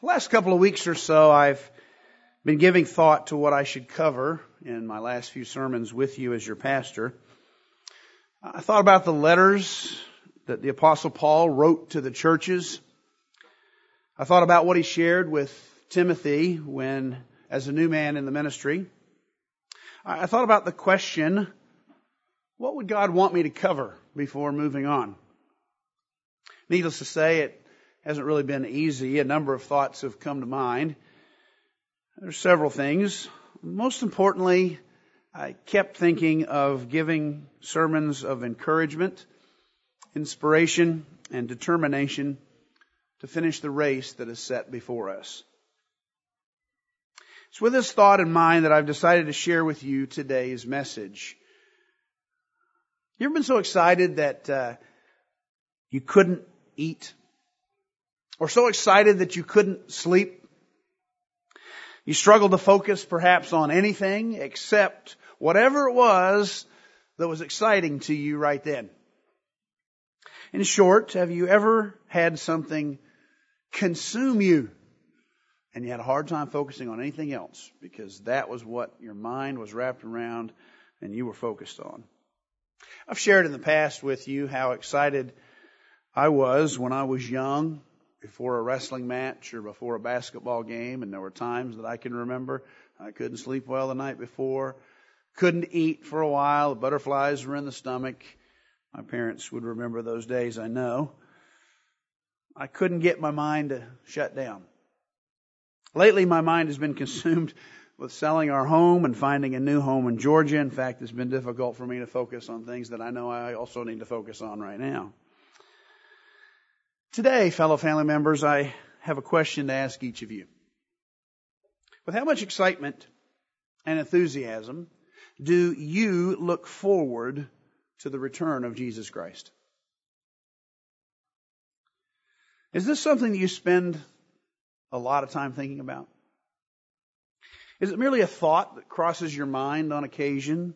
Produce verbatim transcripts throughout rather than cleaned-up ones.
Last couple of weeks or so, I've been giving thought to what I should cover in my last few sermons with you as your pastor. I thought about the letters that the Apostle Paul wrote to the churches. I thought about what he shared with Timothy when, as a new man in the ministry. I thought about the question, what would God want me to cover before moving on? Needless to say, it hasn't really been easy. A number of thoughts have come to mind. There's several things. Most importantly, I kept thinking of giving sermons of encouragement, inspiration, and determination to finish the race that is set before us. It's with this thought in mind that I've decided to share with you today's message. You ever been so excited that uh, you couldn't eat? Or so excited that you couldn't sleep? You struggled to focus perhaps on anything except whatever it was that was exciting to you right then. In short, have you ever had something consume you and you had a hard time focusing on anything else because that was what your mind was wrapped around and you were focused on? I've shared in the past with you how excited I was when I was young, before a wrestling match or before a basketball game, and there were times that I can remember I couldn't sleep well the night before, couldn't eat for a while, the butterflies were in the stomach. My parents would remember those days, I know. I couldn't get my mind to shut down. Lately, my mind has been consumed with selling our home and finding a new home in Georgia. In fact, it's been difficult for me to focus on things that I know I also need to focus on right now. Today, fellow family members, I have a question to ask each of you. With how much excitement and enthusiasm do you look forward to the return of Jesus Christ? Is this something that you spend a lot of time thinking about? Is it merely a thought that crosses your mind on occasion?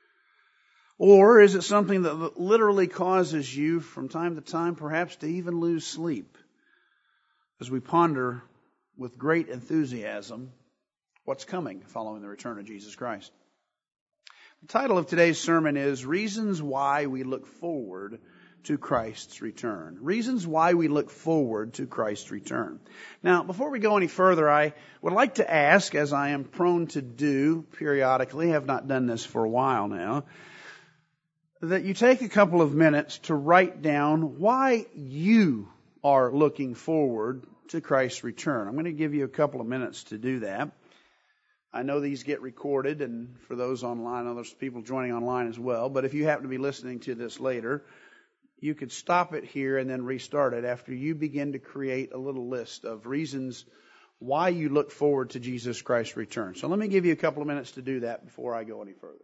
Or is it something that literally causes you from time to time perhaps to even lose sleep as we ponder with great enthusiasm what's coming following the return of Jesus Christ? The title of today's sermon is Reasons Why We Look Forward to Christ's Return. Reasons why we look forward to Christ's return. Now, before we go any further, I would like to ask, as I am prone to do periodically, have not done this for a while now, that you take a couple of minutes to write down why you are looking forward to Christ's return. I'm going to give you a couple of minutes to do that. I know these get recorded, and for those online, there's people joining online as well, but if you happen to be listening to this later, you could stop it here and then restart it after you begin to create a little list of reasons why you look forward to Jesus Christ's return. So let me give you a couple of minutes to do that before I go any further.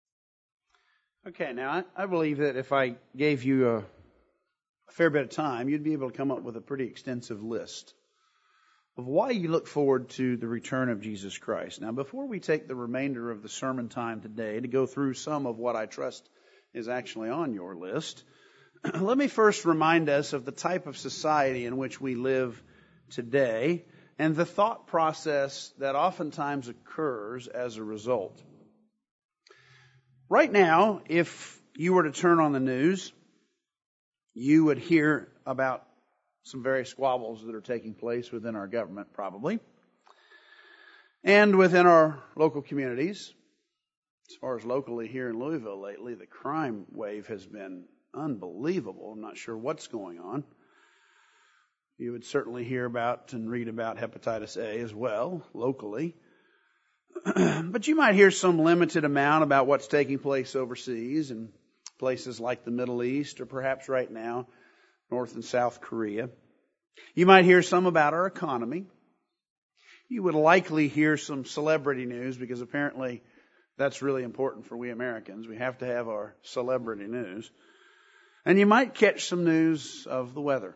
Okay, now I believe that if I gave you a, a fair bit of time, you'd be able to come up with a pretty extensive list of why you look forward to the return of Jesus Christ. Now, before we take the remainder of the sermon time today to go through some of what I trust is actually on your list, let me first remind us of the type of society in which we live today and the thought process that oftentimes occurs as a result. Right now, if you were to turn on the news, you would hear about some various squabbles that are taking place within our government, probably, and within our local communities. As far as locally here in Louisville lately, the crime wave has been unbelievable. I'm not sure what's going on. You would certainly hear about and read about hepatitis A as well, locally. But you might hear some limited amount about what's taking place overseas in places like the Middle East or perhaps right now, North and South Korea. You might hear some about our economy. You would likely hear some celebrity news because apparently that's really important for we Americans. We have to have our celebrity news. And you might catch some news of the weather.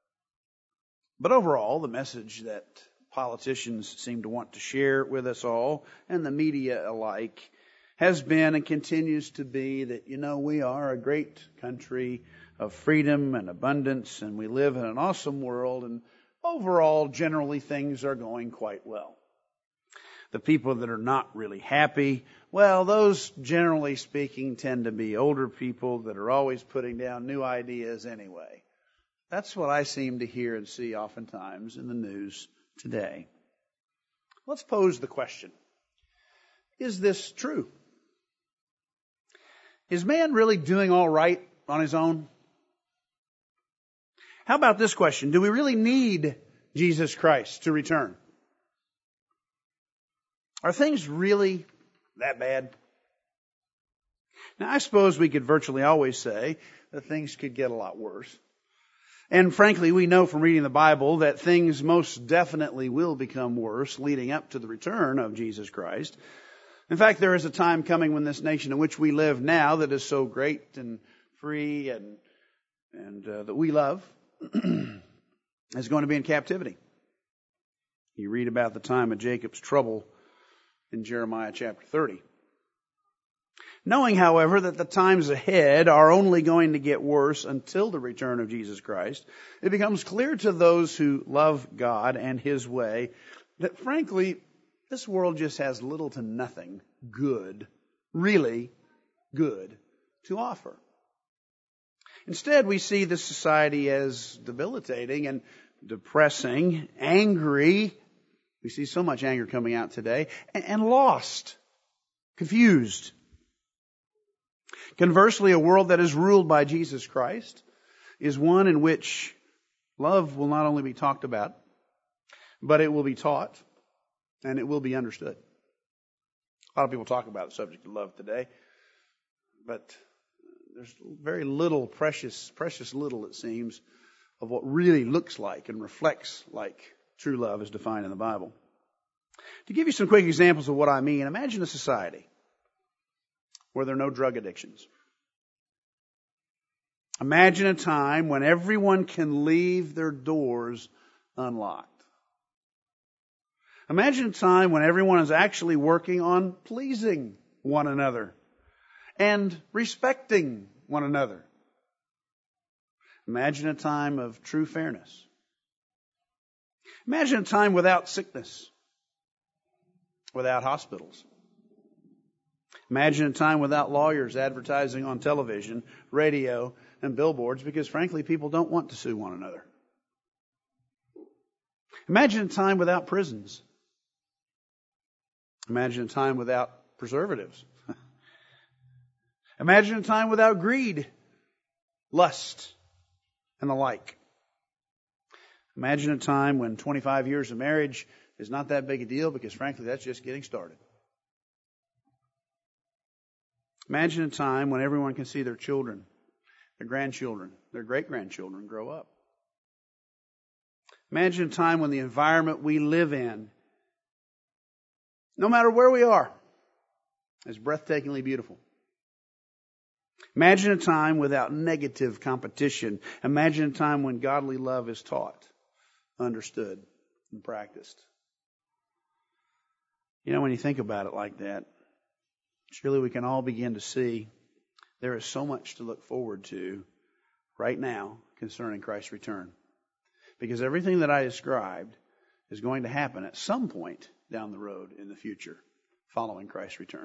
But overall, the message that politicians seem to want to share with us all, and the media alike, has been and continues to be that, you know, we are a great country of freedom and abundance, and we live in an awesome world, and overall, generally, things are going quite well. The people that are not really happy, well, those, generally speaking, tend to be older people that are always putting down new ideas anyway. That's what I seem to hear and see oftentimes in the news today. Let's pose the question. Is this true? Is man really doing all right on his own? How about this question? Do we really need Jesus Christ to return? Are things really that bad? Now, I suppose we could virtually always say that things could get a lot worse. And frankly, we know from reading the Bible that things most definitely will become worse leading up to the return of Jesus Christ. In fact, there is a time coming when this nation in which we live now that is so great and free and, and uh, that we love is going to be in captivity. You read about the time of Jacob's trouble in Jeremiah chapter thirty. Knowing, however, that the times ahead are only going to get worse until the return of Jesus Christ, it becomes clear to those who love God and His way that, frankly, this world just has little to nothing good, really good, to offer. Instead, we see this society as debilitating and depressing, angry. We see so much anger coming out today, and lost, confused. Conversely, a world that is ruled by Jesus Christ is one in which love will not only be talked about, but it will be taught and it will be understood. A lot of people talk about the subject of love today, but there's very little, precious, precious little, it seems, of what really looks like and reflects like true love is defined in the Bible. To give you some quick examples of what I mean, imagine a society where there are no drug addictions. Imagine a time when everyone can leave their doors unlocked. Imagine a time when everyone is actually working on pleasing one another and respecting one another. Imagine a time of true fairness. Imagine a time without sickness, without hospitals. Imagine a time without lawyers advertising on television, radio, and billboards because, frankly, people don't want to sue one another. Imagine a time without prisons. Imagine a time without preservatives. Imagine a time without greed, lust, and the like. Imagine a time when twenty-five years of marriage is not that big a deal because, frankly, that's just getting started. Imagine a time when everyone can see their children, their grandchildren, their great-grandchildren grow up. Imagine a time when the environment we live in, no matter where we are, is breathtakingly beautiful. Imagine a time without negative competition. Imagine a time when godly love is taught, understood, and practiced. You know, when you think about it like that, surely we can all begin to see there is so much to look forward to right now concerning Christ's return. Because everything that I described is going to happen at some point down the road in the future following Christ's return.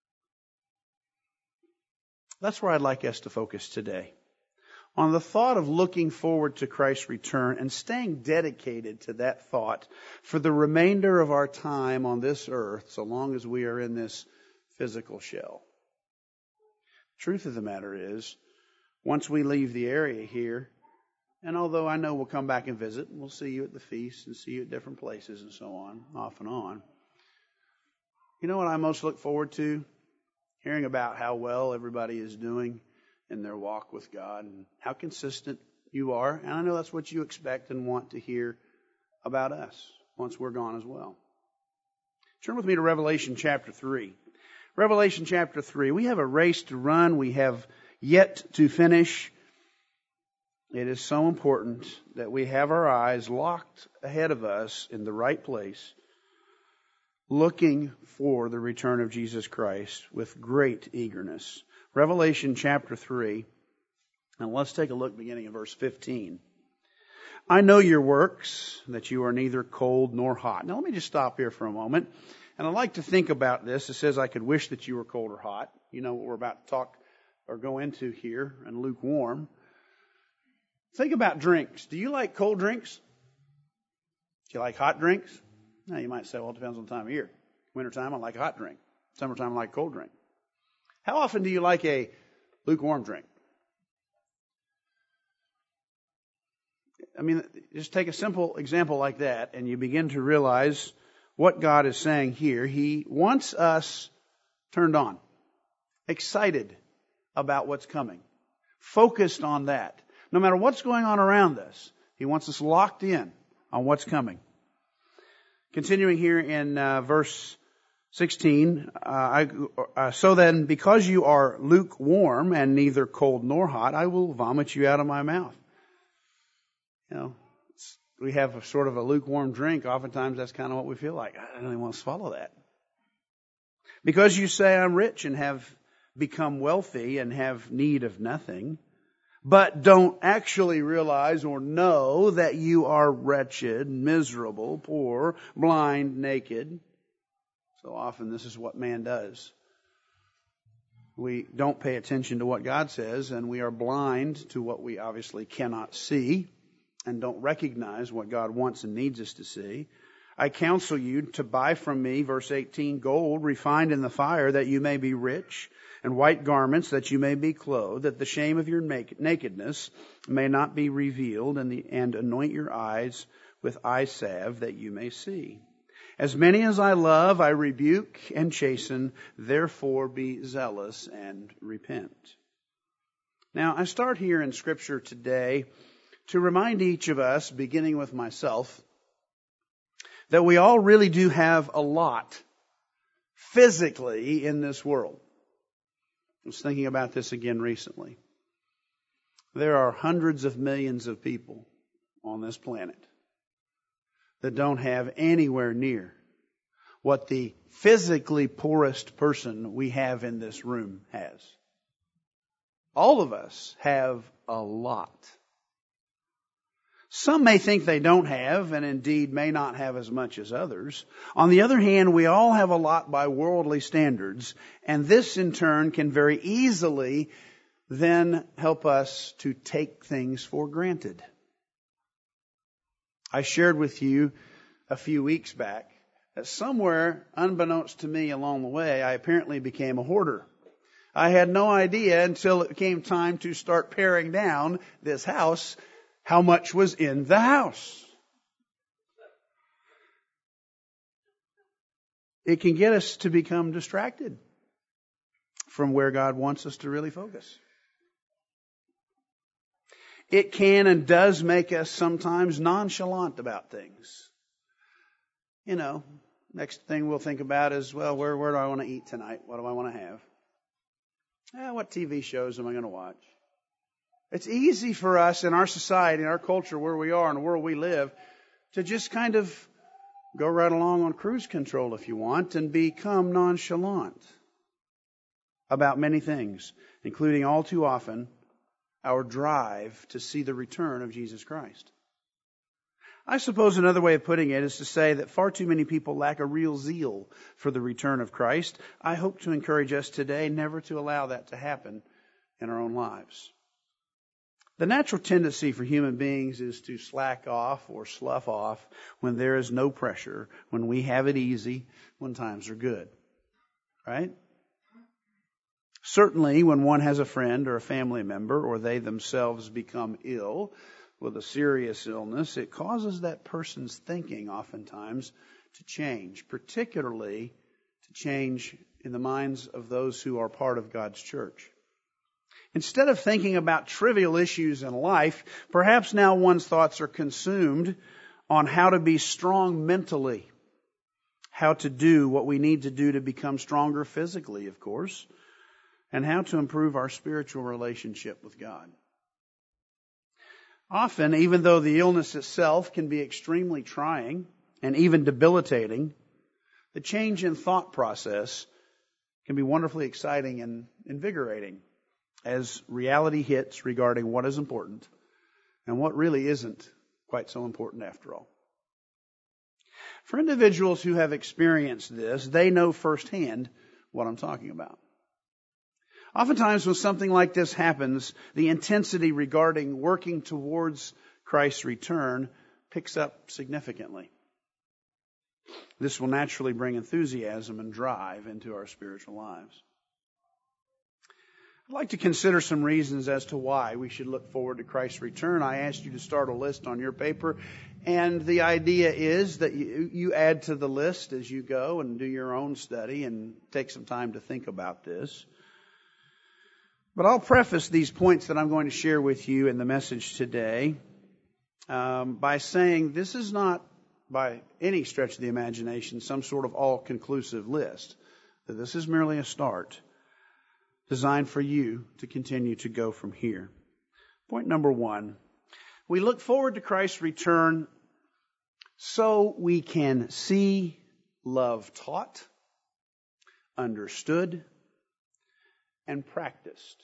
That's where I'd like us to focus today. On the thought of looking forward to Christ's return and staying dedicated to that thought for the remainder of our time on this earth, so long as we are in this physical shell. Truth of the matter is, once we leave the area here, and although I know we'll come back and visit, we'll see you at the feast and see you at different places and so on, off and on. You know what I most look forward to? Hearing about how well everybody is doing in their walk with God and how consistent you are. And I know that's what you expect and want to hear about us once we're gone as well. Turn with me to Revelation chapter three. Revelation chapter three. We have a race to run. We have yet to finish. It is so important that we have our eyes locked ahead of us in the right place, looking for the return of Jesus Christ with great eagerness. Revelation chapter three. And let's take a look beginning in verse fifteen. I know your works, that you are neither cold nor hot. Now let me just stop here for a moment. And I'd like to think about this. It says I could wish that you were cold or hot. You know what we're about to talk or go into here, and lukewarm. Think about drinks. Do you like cold drinks? Do you like hot drinks? Now you might say, well, it depends on the time of year. Wintertime, I like a hot drink. Summertime, I like a cold drink. How often do you like a lukewarm drink? I mean, just take a simple example like that and you begin to realize what God is saying here. He wants us turned on, excited about what's coming, focused on that. No matter what's going on around us, He wants us locked in on what's coming. Continuing here in uh, verse sixteen, uh, I, uh, so then, because you are lukewarm and neither cold nor hot, I will vomit you out of my mouth. You know, we have a sort of a lukewarm drink. Oftentimes that's kind of what we feel like. I don't even want to swallow that. Because you say I'm rich and have become wealthy and have need of nothing, but don't actually realize or know that you are wretched, miserable, poor, blind, naked. So often this is what man does. We don't pay attention to what God says, and we are blind to what we obviously cannot see, and don't recognize what God wants and needs us to see. I counsel you to buy from me, verse eighteen, gold refined in the fire, that you may be rich, and white garments, that you may be clothed, that the shame of your nakedness may not be revealed, and, the, and anoint your eyes with eye salve, that you may see. As many as I love, I rebuke and chasten, therefore be zealous and repent. Now, I start here in Scripture today to remind each of us, beginning with myself, that we all really do have a lot physically in this world. I was thinking about this again recently. There are hundreds of millions of people on this planet that don't have anywhere near what the physically poorest person we have in this room has. All of us have a lot. Some may think they don't have, and indeed may not have as much as others. On the other hand, we all have a lot by worldly standards, and this in turn can very easily then help us to take things for granted. I shared with you a few weeks back that somewhere, unbeknownst to me along the way, I apparently became a hoarder. I had no idea until it came time to start paring down this house how much was in the house. It can get us to become distracted from where God wants us to really focus. It can and does make us sometimes nonchalant about things. You know, next thing we'll think about is, well, where, where do I want to eat tonight? What do I want to have? Eh, what T V shows am I going to watch? It's easy for us in our society, in our culture, where we are, in the world we live, to just kind of go right along on cruise control, if you want, and become nonchalant about many things, including all too often our drive to see the return of Jesus Christ. I suppose another way of putting it is to say that far too many people lack a real zeal for the return of Christ. I hope to encourage us today never to allow that to happen in our own lives. The natural tendency for human beings is to slack off or slough off when there is no pressure, when we have it easy, when times are good. Right? Certainly when one has a friend or a family member, or they themselves become ill with a serious illness, it causes that person's thinking oftentimes to change, particularly to change in the minds of those who are part of God's church. Instead of thinking about trivial issues in life, perhaps now one's thoughts are consumed on how to be strong mentally, how to do what we need to do to become stronger physically, of course, and how to improve our spiritual relationship with God. Often, even though the illness itself can be extremely trying and even debilitating, the change in thought process can be wonderfully exciting and invigorating as reality hits regarding what is important and what really isn't quite so important after all. For individuals who have experienced this, they know firsthand what I'm talking about. Oftentimes when something like this happens, the intensity regarding working towards Christ's return picks up significantly. This will naturally bring enthusiasm and drive into our spiritual lives. I'd like to consider some reasons as to why we should look forward to Christ's return. I asked you to start a list on your paper, and the idea is that you, you add to the list as you go and do your own study and take some time to think about this. But I'll preface these points that I'm going to share with you in the message today um, by saying this is not, by any stretch of the imagination, some sort of all-conclusive list. That this is merely a start designed for you to continue to go from here. Point number one, we look forward to Christ's return so we can see love taught, understood, and practiced,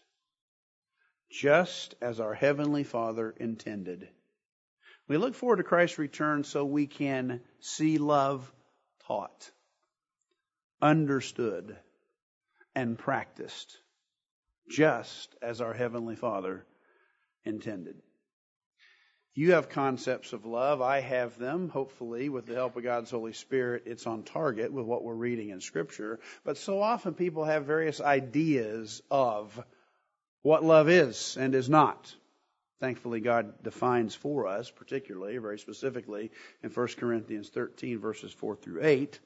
just as our Heavenly Father intended. We look forward to Christ's return so we can see love taught, understood, and practiced, just as our Heavenly Father intended. You have concepts of love. I have them. Hopefully, with the help of God's Holy Spirit, it's on target with what we're reading in Scripture. But so often people have various ideas of what love is and is not. Thankfully, God defines for us, particularly, very specifically, in First Corinthians thirteen, verses four through eight.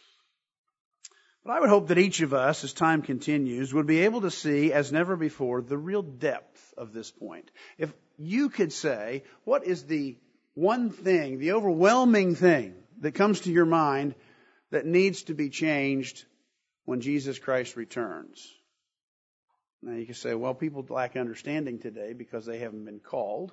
But I would hope that each of us, as time continues, would be able to see, as never before, the real depth of this point. If you could say, what is the one thing, the overwhelming thing that comes to your mind that needs to be changed when Jesus Christ returns? Now you can say, well, people lack understanding today because they haven't been called.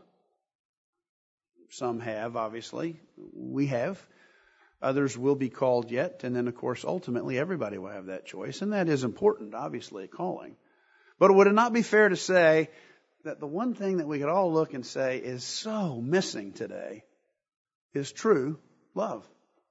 Some have, obviously. We have. Others will be called yet. And then, of course, ultimately everybody will have that choice. And that is important, obviously, calling. But would it not be fair to say that the one thing that we could all look and say is so missing today is true love?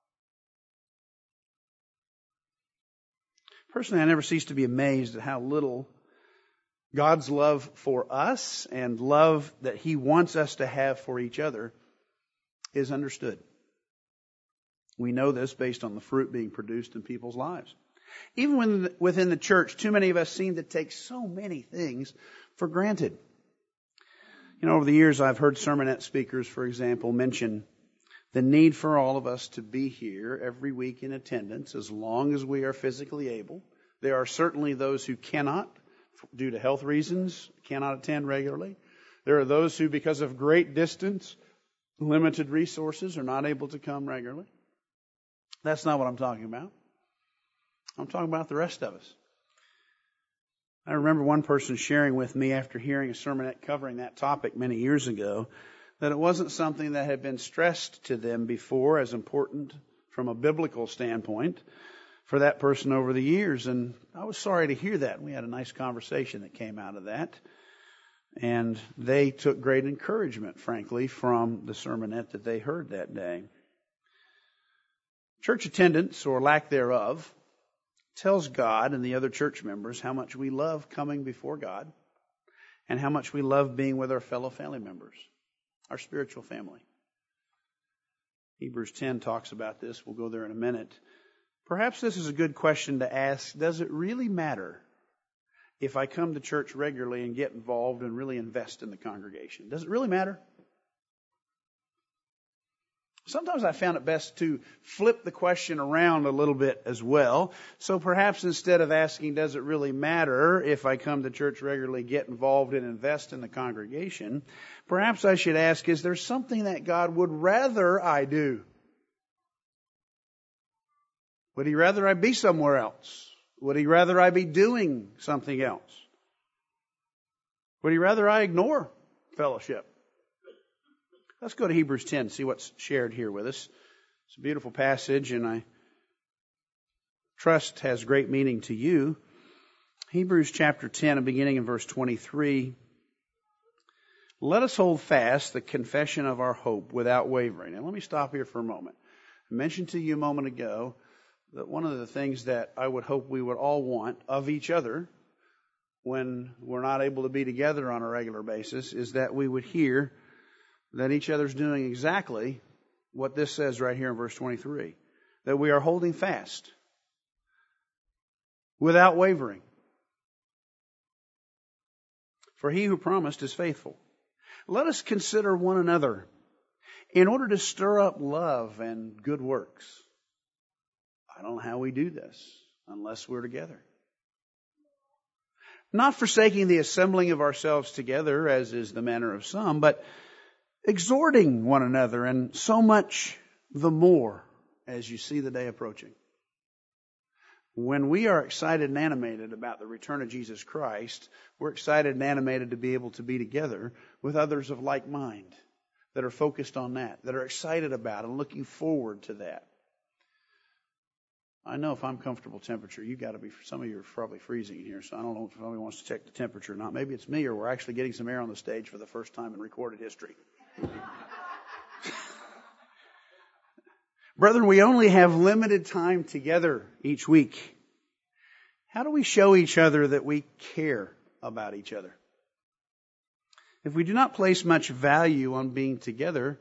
Personally, I never cease to be amazed at how little God's love for us and love that He wants us to have for each other is understood. We know this based on the fruit being produced in people's lives. Even when, within the church, too many of us seem to take so many things for granted. You know, over the years I've heard sermonette speakers, for example, mention the need for all of us to be here every week in attendance as long as we are physically able. There are certainly those who cannot, due to health reasons, cannot attend regularly. There are those who, because of great distance, limited resources, are not able to come regularly. That's not what I'm talking about. I'm talking about the rest of us. I remember one person sharing with me after hearing a sermonette covering that topic many years ago that it wasn't something that had been stressed to them before as important from a biblical standpoint for that person over the years. And I was sorry to hear that. We had a nice conversation that came out of that. And they took great encouragement, frankly, from the sermonette that they heard that day. Church attendance, or lack thereof, tells God and the other church members how much we love coming before God and how much we love being with our fellow family members, our spiritual family. Hebrews ten talks about this. We'll go there in a minute. Perhaps this is a good question to ask. Does it really matter if I come to church regularly and get involved and really invest in the congregation? Does it really matter? Sometimes I found it best to flip the question around a little bit as well. So perhaps instead of asking, does it really matter if I come to church regularly, get involved and invest in the congregation, perhaps I should ask, is there something that God would rather I do? Would He rather I be somewhere else? Would He rather I be doing something else? Would He rather I ignore fellowship? Let's go to Hebrews ten, see what's shared here with us. It's a beautiful passage, and I trust has great meaning to you. Hebrews chapter ten, beginning in verse twenty-three. Let us hold fast the confession of our hope without wavering. And let me stop here for a moment. I mentioned to you a moment ago that one of the things that I would hope we would all want of each other when we're not able to be together on a regular basis is that we would hear that each other's doing exactly what this says right here in verse twenty-three. That we are holding fast without wavering. For he who promised is faithful. Let us consider one another in order to stir up love and good works. I don't know how we do this unless we're together. Not forsaking the assembling of ourselves together, as is the manner of some, but exhorting one another, and so much the more as you see the day approaching. When we are excited and animated about the return of Jesus Christ, we're excited and animated to be able to be together with others of like mind that are focused on that, that are excited about and looking forward to that. I know if I'm comfortable temperature, you got to be, some of you are probably freezing in here, so I don't know if somebody wants to check the temperature or not. Maybe it's me, or we're actually getting some air on the stage for the first time in recorded history. Brethren, we only have limited time together each week. How do we show each other that we care about each other? If we do not place much value on being together,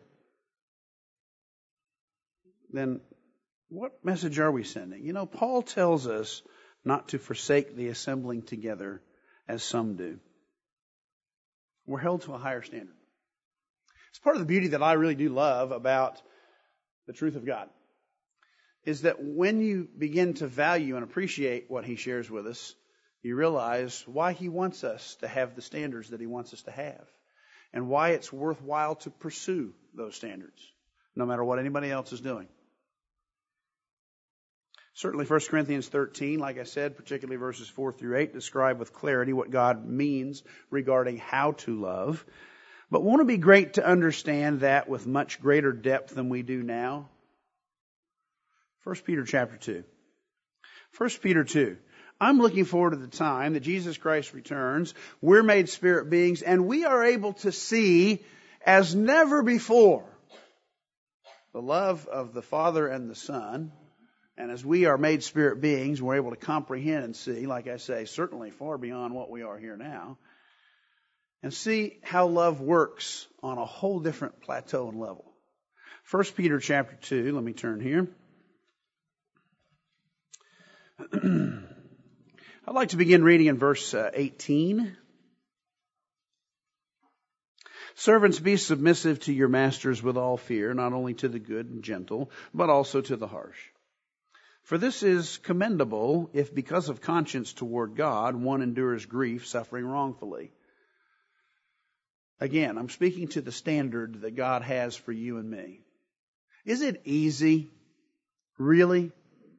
then what message are we sending? You know, Paul tells us not to forsake the assembling together as some do. We're held to a higher standard. It's part of the beauty that I really do love about the truth of God, is that when you begin to value and appreciate what He shares with us, you realize why He wants us to have the standards that He wants us to have, and why it's worthwhile to pursue those standards, no matter what anybody else is doing. Certainly First Corinthians thirteen, like I said, particularly verses four through eight, describe with clarity what God means regarding how to love. But won't it be great to understand that with much greater depth than we do now? First Peter chapter two. First Peter two. I'm looking forward to the time that Jesus Christ returns. We're made spirit beings, and we are able to see as never before the love of the Father and the Son. And as we are made spirit beings, we're able to comprehend and see, like I say, certainly far beyond what we are here now, and see how love works on a whole different plateau and level. First Peter chapter two, let me turn here. I'd like to begin reading in verse uh, eighteen. Servants, be submissive to your masters with all fear, not only to the good and gentle, but also to the harsh. For this is commendable if because of conscience toward God one endures grief, suffering wrongfully. Again, I'm speaking to the standard that God has for you and me. Is it easy, really,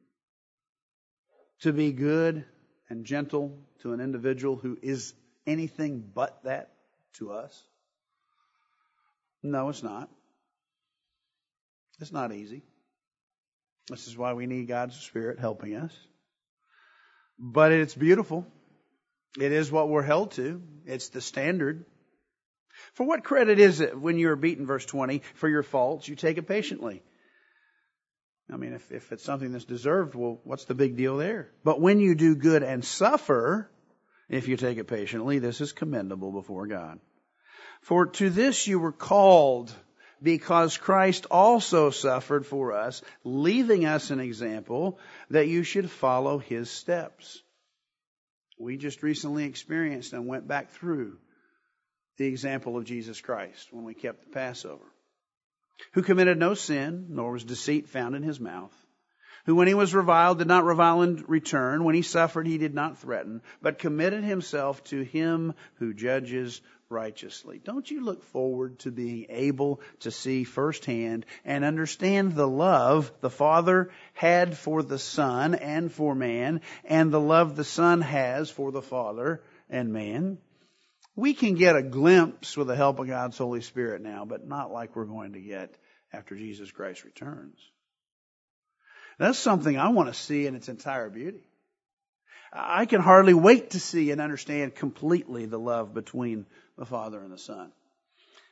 to be good and gentle to an individual who is anything but that to us? No, it's not. It's not easy. This is why we need God's Spirit helping us. But it's beautiful. It is what we're held to. It's the standard. For what credit is it when you are beaten, verse twenty, for your faults, you take it patiently? I mean, if, if it's something that's deserved, well, what's the big deal there? But when you do good and suffer, if you take it patiently, this is commendable before God. For to this you were called, because Christ also suffered for us, leaving us an example that you should follow His steps. We just recently experienced and went back through the example of Jesus Christ when we kept the Passover. Who committed no sin, nor was deceit found in His mouth. Who when He was reviled did not revile in return. When He suffered He did not threaten, but committed Himself to Him who judges righteously. Don't you look forward to being able to see firsthand and understand the love the Father had for the Son and for man, and the love the Son has for the Father and man? We can get a glimpse with the help of God's Holy Spirit now, but not like we're going to get after Jesus Christ returns. That's something I want to see in its entire beauty. I can hardly wait to see and understand completely the love between the Father and the Son.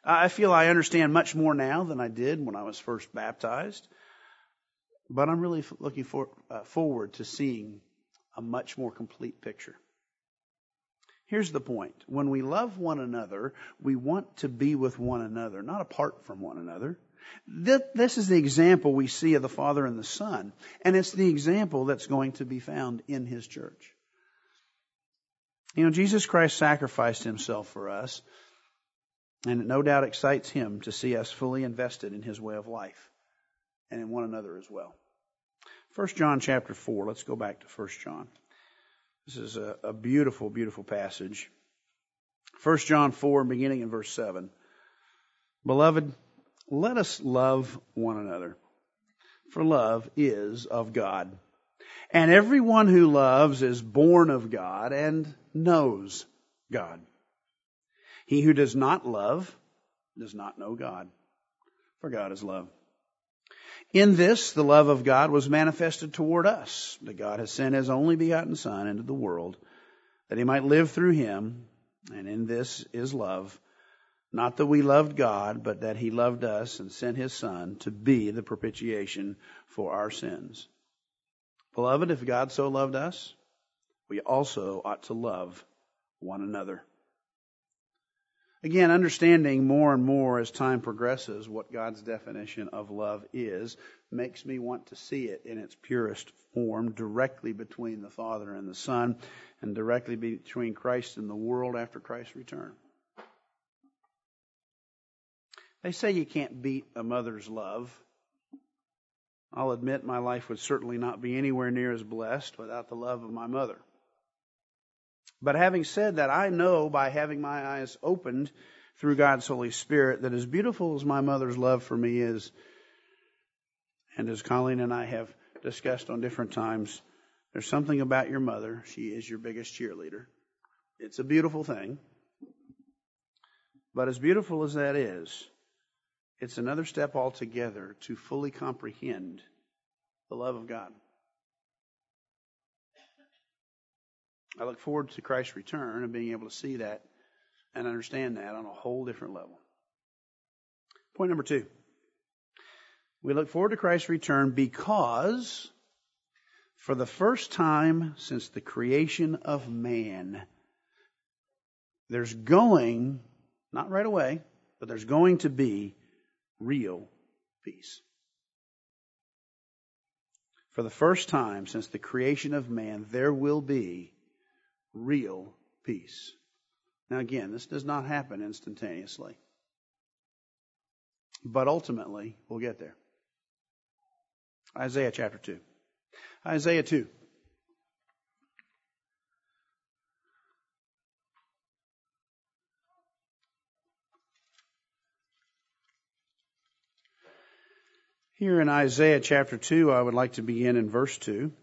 I feel I understand much more now than I did when I was first baptized. But I'm really looking for, uh, forward to seeing a much more complete picture. Here's the point. When we love one another, we want to be with one another, not apart from one another. This is the example we see of the Father and the Son. And it's the example that's going to be found in His church. You know, Jesus Christ sacrificed Himself for us. And it no doubt excites Him to see us fully invested in His way of life and in one another as well. First John chapter four. Let's go back to First John. This is a, a beautiful, beautiful passage. First John four, beginning in verse seven. Beloved, let us love one another, for love is of God. And everyone who loves is born of God and knows God. He who does not love does not know God, for God is love. In this, the love of God was manifested toward us, that God has sent His only begotten Son into the world, that He might live through Him. And in this is love, not that we loved God, but that He loved us and sent His Son to be the propitiation for our sins. Beloved, if God so loved us, we also ought to love one another. Again, understanding more and more as time progresses what God's definition of love is makes me want to see it in its purest form, directly between the Father and the Son, and directly between Christ and the world after Christ's return. They say you can't beat a mother's love. I'll admit my life would certainly not be anywhere near as blessed without the love of my mother. But having said that, I know by having my eyes opened through God's Holy Spirit that as beautiful as my mother's love for me is, and as Colleen and I have discussed on different times, there's something about your mother. She is your biggest cheerleader. It's a beautiful thing. But as beautiful as that is, it's another step altogether to fully comprehend the love of God. I look forward to Christ's return and being able to see that and understand that on a whole different level. Point number two. We look forward to Christ's return because for the first time since the creation of man, there's going, not right away, but there's going to be real peace. For the first time since the creation of man, there will be real peace. Now again, this does not happen instantaneously. But ultimately, we'll get there. Isaiah chapter two. Isaiah two. Here in Isaiah chapter two, I would like to begin in verse two.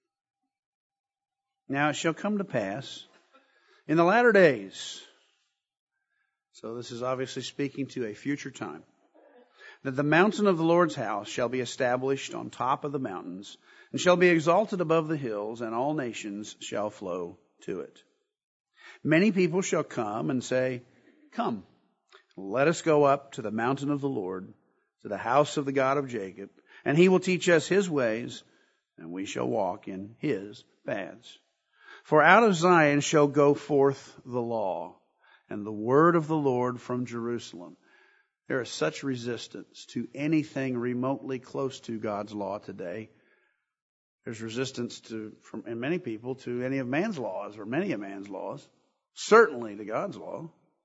Now it shall come to pass in the latter days, so this is obviously speaking to a future time, that the mountain of the Lord's house shall be established on top of the mountains, and shall be exalted above the hills, and all nations shall flow to it. Many people shall come and say, Come, let us go up to the mountain of the Lord, to the house of the God of Jacob, and He will teach us His ways, and we shall walk in His paths. For out of Zion shall go forth the law, and the word of the Lord from Jerusalem. There is such resistance to anything remotely close to God's law today. There's resistance to, from in many people, to any of man's laws, or many of man's laws. Certainly to God's law.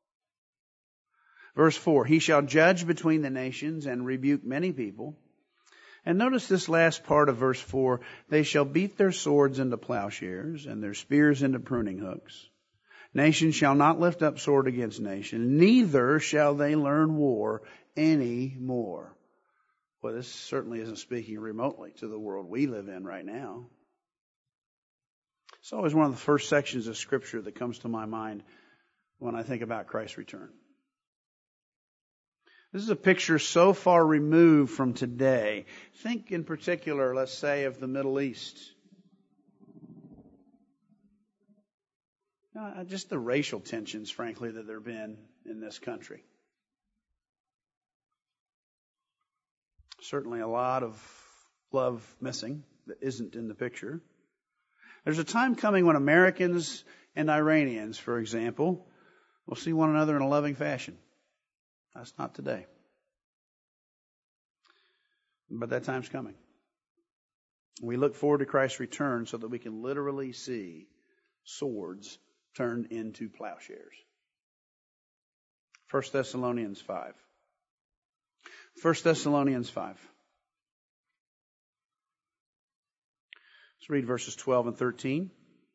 Verse four, He shall judge between the nations and rebuke many people. And notice this last part of verse four. They shall beat their swords into plowshares and their spears into pruning hooks. Nation shall not lift up sword against nation, neither shall they learn war any more. Well, this certainly isn't speaking remotely to the world we live in right now. It's always one of the first sections of Scripture that comes to my mind when I think about Christ's return. This is a picture so far removed from today. Think in particular, let's say, of the Middle East. Uh, just the racial tensions, frankly, that there have been in this country. Certainly a lot of love missing that isn't in the picture. There's a time coming when Americans and Iranians, for example, will see one another in a loving fashion. That's not today. But that time's coming. We look forward to Christ's return so that we can literally see swords turned into plowshares. First Thessalonians five. First Thessalonians five. Let's read verses twelve and thirteen.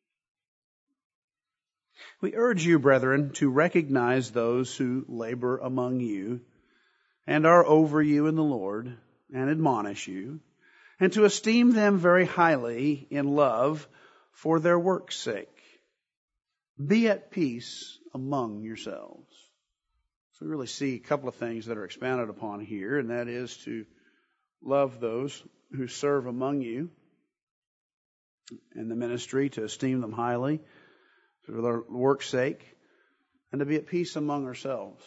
We urge you, brethren, to recognize those who labor among you and are over you in the Lord and admonish you, and to esteem them very highly in love for their work's sake. Be at peace among yourselves. So we really see a couple of things that are expounded upon here, and that is to love those who serve among you in the ministry, to esteem them highly for their work's sake, and to be at peace among ourselves.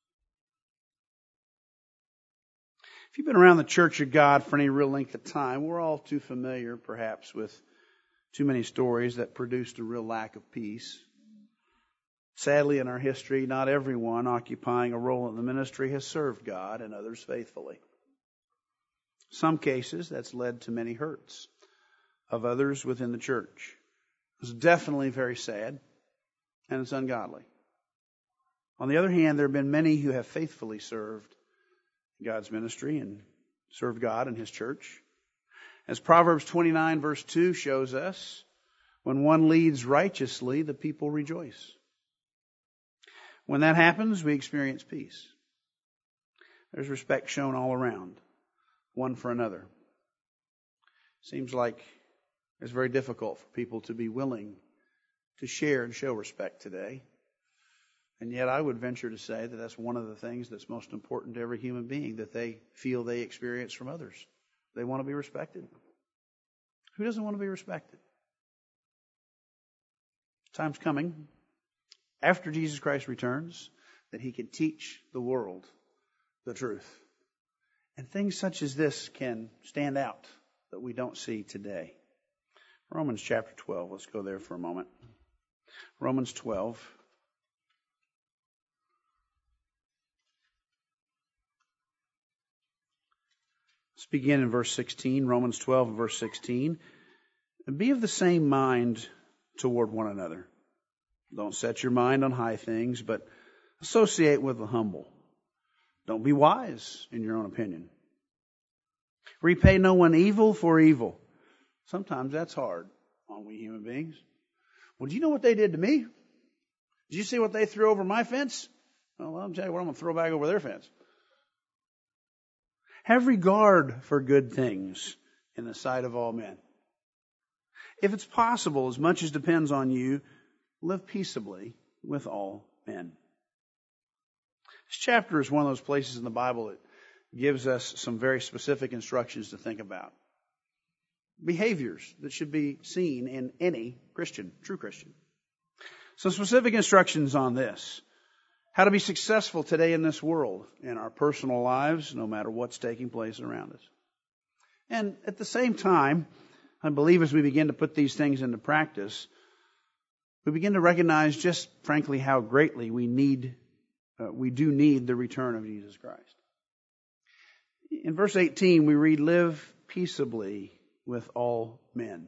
If you've been around the Church of God for any real length of time, we're all too familiar, perhaps, with too many stories that produced a real lack of peace. Sadly, in our history, not everyone occupying a role in the ministry has served God and others faithfully. In some cases, that's led to many hurts of others within the church. It's definitely very sad, and it's ungodly. On the other hand, there have been many who have faithfully served God's ministry and served God and His church. As Proverbs twenty-nine verse two shows us, when one leads righteously, the people rejoice. When that happens, we experience peace. There's respect shown all around, one for another. Seems like it's very difficult for people to be willing to share and show respect today. And yet I would venture to say that that's one of the things that's most important to every human being, that they feel they experience from others. They want to be respected. Who doesn't want to be respected? Time's coming, after Jesus Christ returns, that He can teach the world the truth. And things such as this can stand out that we don't see today. Romans chapter twelve, let's go there for a moment. Romans twelve. Let's begin in verse sixteen, Romans twelve and verse sixteen. And be of the same mind toward one another. Don't set your mind on high things, but associate with the humble. Don't be wise in your own opinion. Repay no one evil for evil. Sometimes that's hard on we human beings. Well, do you know what they did to me? Did you see what they threw over my fence? Well, I'll tell you what I'm going to throw back over their fence. Have regard for good things in the sight of all men. If it's possible, as much as depends on you, live peaceably with all men. This chapter is one of those places in the Bible that gives us some very specific instructions to think about. Behaviors that should be seen in any Christian, true Christian. Some specific instructions on this. How to be successful today in this world, in our personal lives, no matter what's taking place around us. And at the same time, I believe as we begin to put these things into practice, we begin to recognize just frankly how greatly we need, uh, we do need the return of Jesus Christ. In verse eighteen, we read, live peaceably with all men.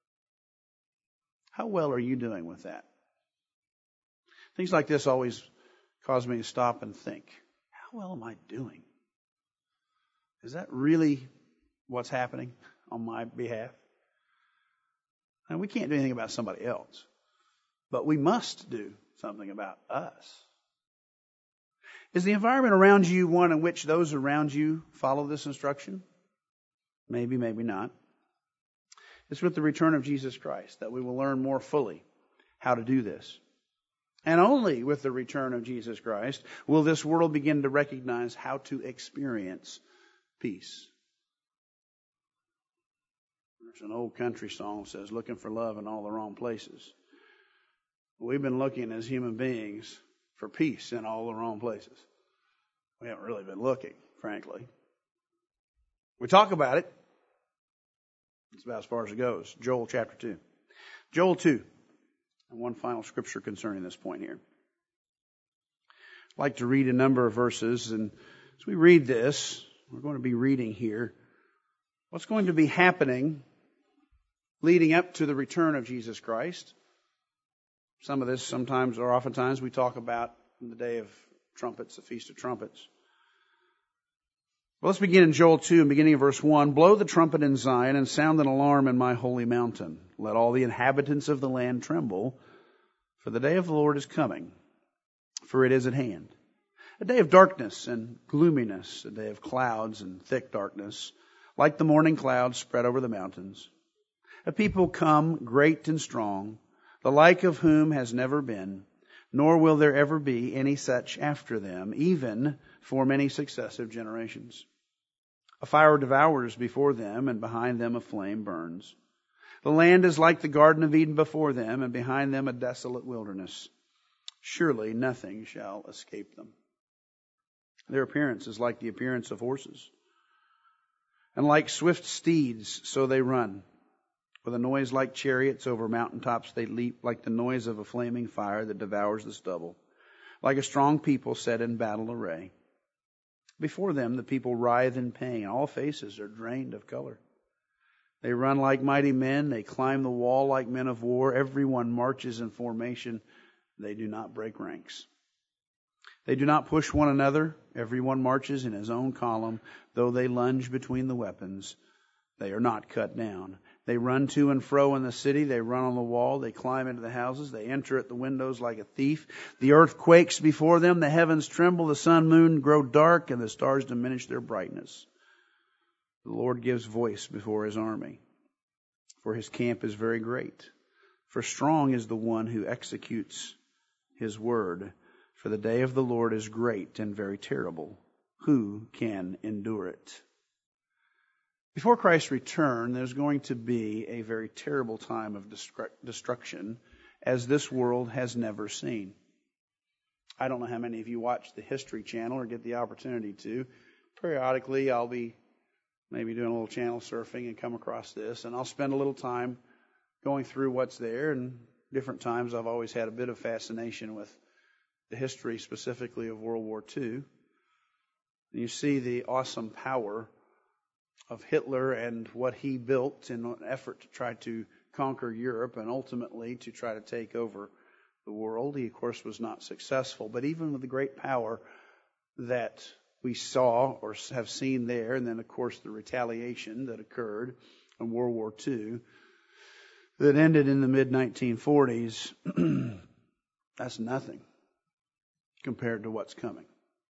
How well are you doing with that? Things like this always cause me to stop and think, how well am I doing? Is that really what's happening on my behalf? And we can't do anything about somebody else, but we must do something about us. Is the environment around you one in which those around you follow this instruction? Maybe, maybe not. It's with the return of Jesus Christ that we will learn more fully how to do this. And only with the return of Jesus Christ will this world begin to recognize how to experience peace. There's an old country song that says, looking for love in all the wrong places. We've been looking as human beings for peace in all the wrong places. We haven't really been looking, frankly. We talk about it. It's about as far as it goes. Joel chapter two. Joel two. And one final scripture concerning this point here. I'd like to read a number of verses, and as we read this, we're going to be reading here what's going to be happening leading up to the return of Jesus Christ. Some of this sometimes or oftentimes we talk about in the day of trumpets, the Feast of Trumpets. Well, let's begin in Joel two, and beginning of verse one. Blow the trumpet in Zion and sound an alarm in my holy mountain. Let all the inhabitants of the land tremble, for the day of the Lord is coming, for it is at hand. A day of darkness and gloominess, a day of clouds and thick darkness, like the morning clouds spread over the mountains. A people come great and strong, the like of whom has never been, nor will there ever be any such after them, even for many successive generations. A fire devours before them, and behind them a flame burns. The land is like the Garden of Eden before them, and behind them a desolate wilderness. Surely nothing shall escape them. Their appearance is like the appearance of horses, and like swift steeds, so they run. With a noise like chariots over mountaintops they leap, like the noise of a flaming fire that devours the stubble, like a strong people set in battle array. Before them the people writhe in pain. All faces are drained of color. They run like mighty men. They climb the wall like men of war. Everyone marches in formation. They do not break ranks. They do not push one another. Everyone marches in his own column. Though they lunge between the weapons, they are not cut down. They run to and fro in the city. They run on the wall. They climb into the houses. They enter at the windows like a thief. The earth quakes before them. The heavens tremble. The sun, moon grow dark, and the stars diminish their brightness. The Lord gives voice before his army, for his camp is very great. For strong is the one who executes his word. For the day of the Lord is great and very terrible. Who can endure it? Before Christ's return, there's going to be a very terrible time of destruction, as this world has never seen. I don't know how many of you watch the History Channel or get the opportunity to. Periodically, I'll be maybe doing a little channel surfing and come across this, and I'll spend a little time going through what's there. And different times I've always had a bit of fascination with the history specifically of World War Two. And you see the awesome power of Hitler and what he built in an effort to try to conquer Europe and ultimately to try to take over the world. He, of course, was not successful. But even with the great power that we saw or have seen there, and then, of course, the retaliation that occurred in World War Two that ended in the mid nineteen forties, that's nothing compared to what's coming.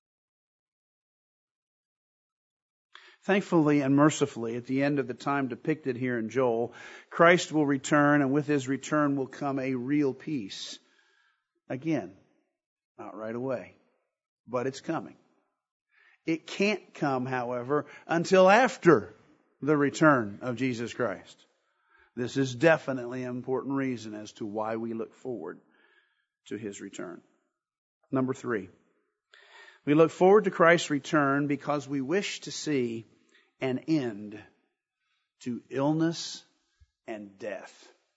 Thankfully and mercifully, at the end of the time depicted here in Joel, Christ will return, and with his return will come a real peace. Again, not right away, but it's coming. It can't come, however, until after the return of Jesus Christ. This is definitely an important reason as to why we look forward to his return. Number three, we look forward to Christ's return because we wish to see an end to illness and death.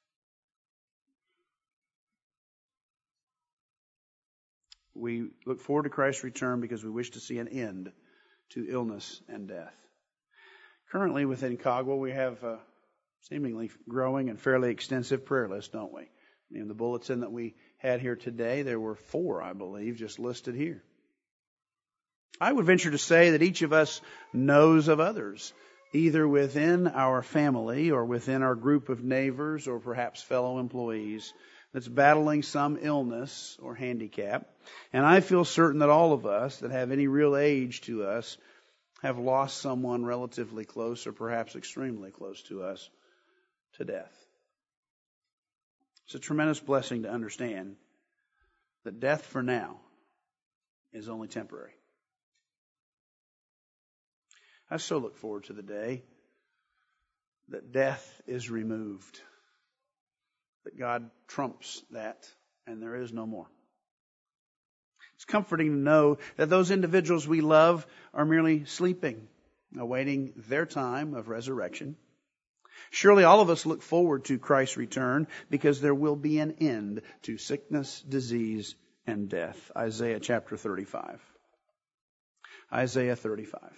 We look forward to Christ's return because we wish to see an end to illness and death. Currently within Cagua, we have a seemingly growing and fairly extensive prayer list, don't we? In the bulletin that we had here today, there were four, I believe, just listed here. I would venture to say that each of us knows of others, either within our family or within our group of neighbors or perhaps fellow employees, that's battling some illness or handicap. And I feel certain that all of us that have any real age to us have lost someone relatively close or perhaps extremely close to us to death. It's a tremendous blessing to understand that death for now is only temporary. I so look forward to the day that death is removed, that God trumps that, and there is no more. It's comforting to know that those individuals we love are merely sleeping awaiting their time of resurrection. Surely all of us look forward to Christ's return because there will be an end to sickness, disease, and death. Isaiah chapter thirty-five. Isaiah thirty-five.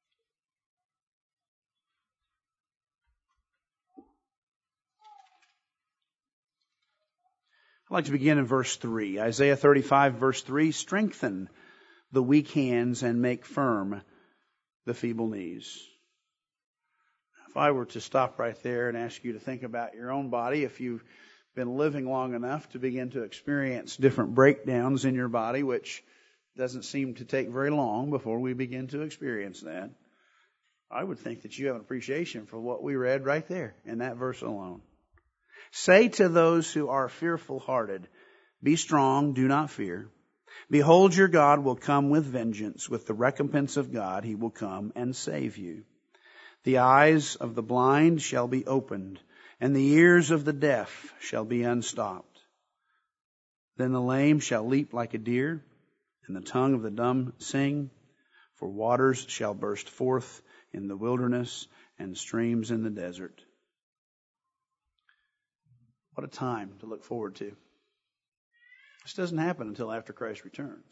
I'd like to begin in verse three. Isaiah thirty-five, verse three. Strengthen the weak hands and make firm the feeble knees. If I were to stop right there and ask you to think about your own body, if you've been living long enough to begin to experience different breakdowns in your body, which doesn't seem to take very long before we begin to experience that, I would think that you have an appreciation for what we read right there in that verse alone. Say to those who are fearful-hearted, be strong, do not fear. Behold, your God will come with vengeance. With the recompense of God, he will come and save you. The eyes of the blind shall be opened, and the ears of the deaf shall be unstopped. Then the lame shall leap like a deer, and the tongue of the dumb sing. For waters shall burst forth in the wilderness, and streams in the desert. What a time to look forward to. This doesn't happen until after Christ returns.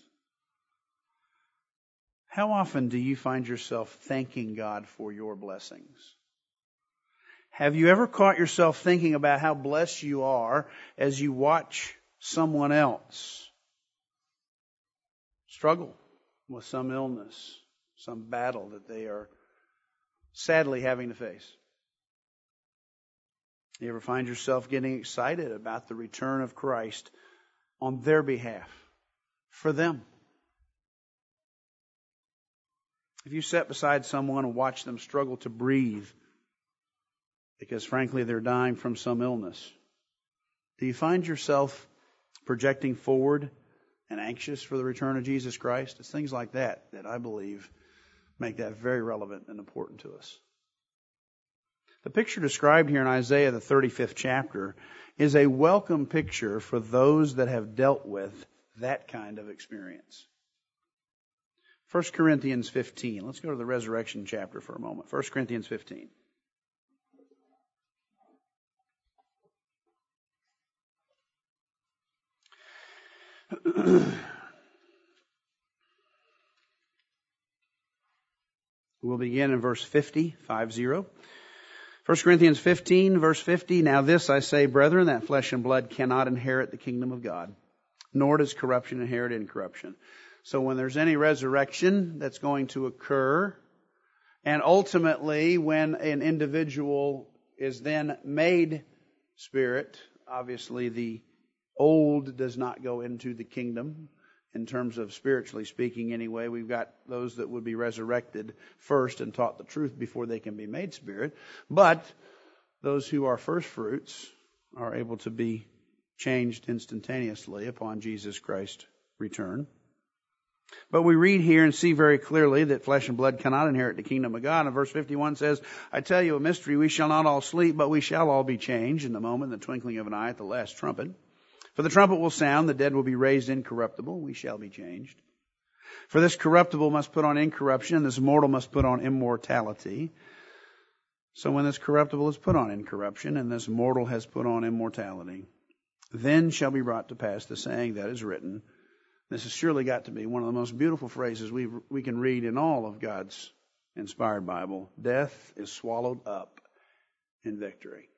How often do you find yourself thanking God for your blessings? Have you ever caught yourself thinking about how blessed you are as you watch someone else struggle with some illness, some battle that they are sadly having to face? You ever find yourself getting excited about the return of Christ on their behalf, for them? If you sat beside someone and watched them struggle to breathe because, frankly, they're dying from some illness, do you find yourself projecting forward and anxious for the return of Jesus Christ? It's things like that that I believe make that very relevant and important to us. The picture described here in Isaiah, the thirty-fifth chapter, is a welcome picture for those that have dealt with that kind of experience. First Corinthians fifteen. Let's go to the resurrection chapter for a moment. First Corinthians fifteen. We'll begin in verse fifty, five zero. First Corinthians fifteen, verse fifty. Now this I say, brethren, that flesh and blood cannot inherit the kingdom of God, nor does corruption inherit incorruption. So when there's any resurrection that's going to occur, and ultimately when an individual is then made spirit, obviously the old does not go into the kingdom in terms of spiritually speaking anyway. We've got those that would be resurrected first and taught the truth before they can be made spirit. But those who are first fruits are able to be changed instantaneously upon Jesus Christ's return. But we read here and see very clearly that flesh and blood cannot inherit the kingdom of God. And verse fifty-one says, I tell you a mystery, we shall not all sleep, but we shall all be changed in the moment, in the twinkling of an eye at the last trumpet. For the trumpet will sound, the dead will be raised incorruptible, we shall be changed. For this corruptible must put on incorruption, and this mortal must put on immortality. So when this corruptible is put on incorruption, and this mortal has put on immortality, then shall be brought to pass the saying that is written. This has surely got to be one of the most beautiful phrases we we can read in all of God's inspired Bible. Death is swallowed up in victory.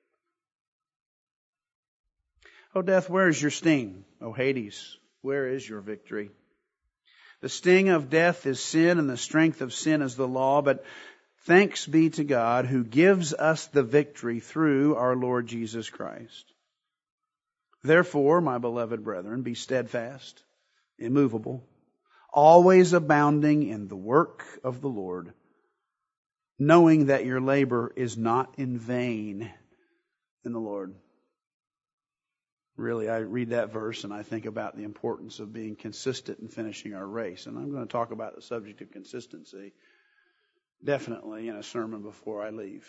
O death, where is your sting? O Hades, where is your victory? The sting of death is sin, and the strength of sin is the law. But thanks be to God who gives us the victory through our Lord Jesus Christ. Therefore, my beloved brethren, be steadfast, immovable, always abounding in the work of the Lord, knowing that your labor is not in vain in the Lord. Really, I read that verse and I think about the importance of being consistent in finishing our race. And I'm going to talk about the subject of consistency definitely in a sermon before I leave.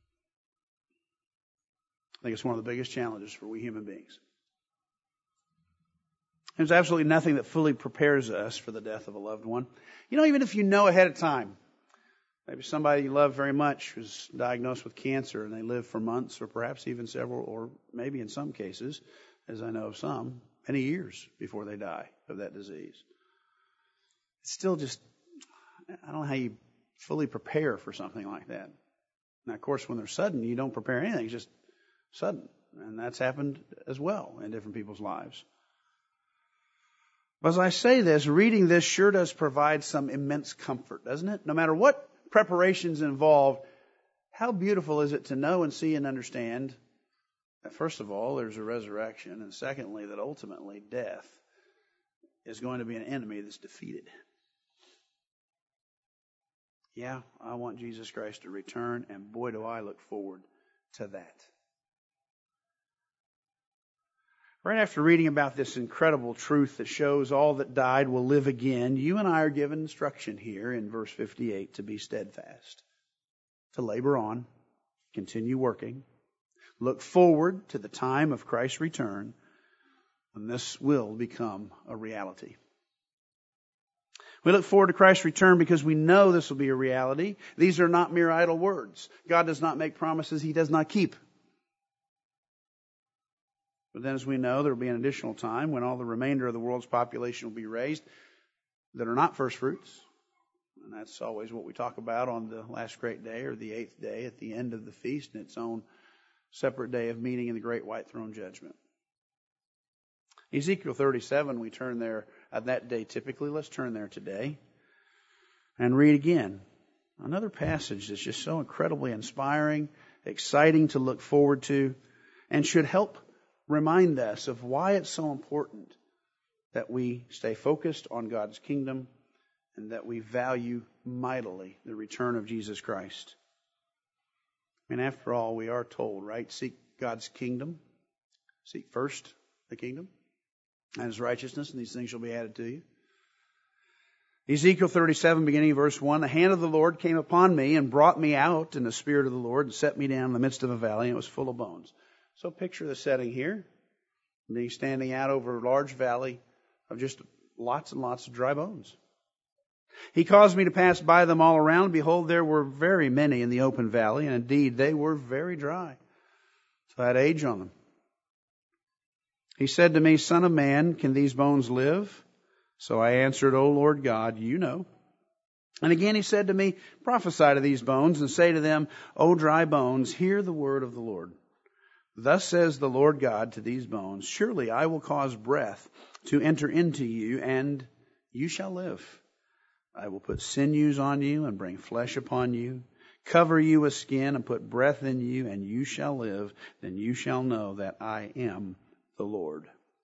I think it's one of the biggest challenges for we human beings. There's absolutely nothing that fully prepares us for the death of a loved one. You know, even if you know ahead of time, Maybe somebody you love very much was diagnosed with cancer and they live for months or perhaps even several, or maybe in some cases, as I know of some, many years before they die of that disease. It's still just, I don't know how you fully prepare for something like that. Now, of course, when they're sudden, you don't prepare anything. It's just sudden. And that's happened as well in different people's lives. But as I say this, reading this sure does provide some immense comfort, doesn't it? No matter what preparations involved, how beautiful is it to know and see and understand that, first of all, there's a resurrection, and secondly, that ultimately death is going to be an enemy that's defeated. Yeah, I want Jesus Christ to return, and boy, do I look forward to that. Right after reading about this incredible truth that shows all that died will live again, you and I are given instruction here in verse fifty-eight to be steadfast, to labor on, continue working, look forward to the time of Christ's return, and this will become a reality. We look forward to Christ's return because we know this will be a reality. These are not mere idle words. God does not make promises He does not keep. But then, as we know, there will be an additional time when all the remainder of the world's population will be raised that are not first fruits. And that's always what we talk about on the last great day or the eighth day at the end of the feast, in its own separate day of meeting in the great white throne judgment. Ezekiel thirty-seven, we turn there at that day typically. Let's turn there today and read again. Another passage that's just so incredibly inspiring, exciting to look forward to, and should help remind us of why it's so important that we stay focused on God's kingdom and that we value mightily the return of Jesus Christ. And after all, we are told, right? Seek God's kingdom. Seek first the kingdom and His righteousness, and these things shall be added to you. Ezekiel thirty-seven, beginning of verse one, the hand of the Lord came upon me and brought me out in the spirit of the Lord and set me down in the midst of a valley, and it was full of bones. So picture the setting here, me standing out over a large valley of just lots and lots of dry bones. He caused me to pass by them all around. Behold, there were very many in the open valley, and indeed they were very dry. So I had age on them. He said to me, Son of man, can these bones live? So I answered, O Lord God, you know. And again he said to me, prophesy to these bones and say to them, O dry bones, hear the word of the Lord. Thus says the Lord God to these bones, surely I will cause breath to enter into you, and you shall live. I will put sinews on you and bring flesh upon you, cover you with skin and put breath in you, and you shall live. Then you shall know that I am the Lord.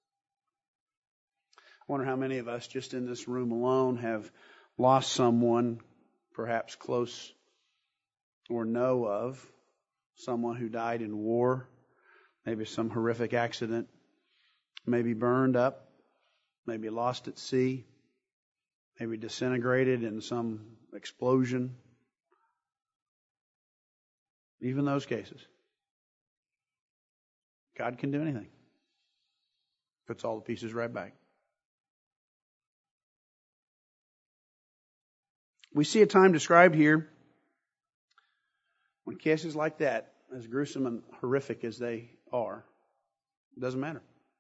I wonder how many of us just in this room alone have lost someone, perhaps close or know of, someone who died in war. Maybe some horrific accident, maybe burned up, maybe lost at sea, maybe disintegrated in some explosion. Even those cases, God can do anything. Puts all the pieces right back. We see a time described here when cases like that, as gruesome and horrific as they are, it doesn't matter.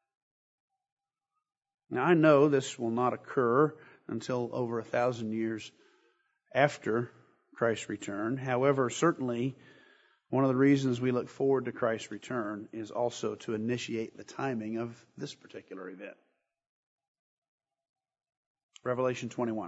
Now, I know this will not occur until over a thousand years after Christ's return. However, certainly one of the reasons we look forward to Christ's return is also to initiate the timing of this particular event. Revelation twenty-one.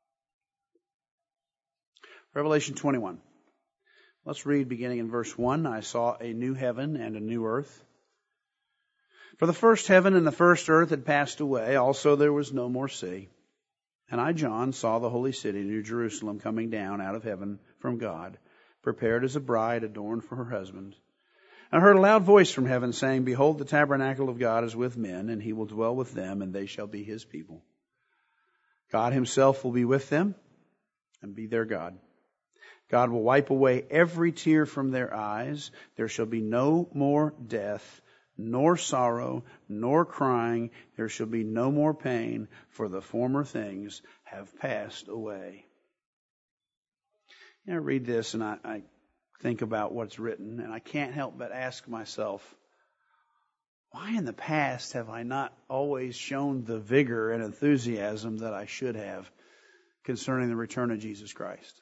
Revelation twenty-one. Let's read beginning in verse one. I saw a new heaven and a new earth. For the first heaven and the first earth had passed away. Also there was no more sea. And I, John, saw the holy city, New Jerusalem, coming down out of heaven from God, prepared as a bride adorned for her husband. And I heard a loud voice from heaven saying, Behold, the tabernacle of God is with men, and He will dwell with them, and they shall be His people. God Himself will be with them and be their God. God will wipe away every tear from their eyes. There shall be no more death, nor sorrow, nor crying. There shall be no more pain, for the former things have passed away. I read this and I, I think about what's written, and I can't help but ask myself, why in the past have I not always shown the vigor and enthusiasm that I should have concerning the return of Jesus Christ?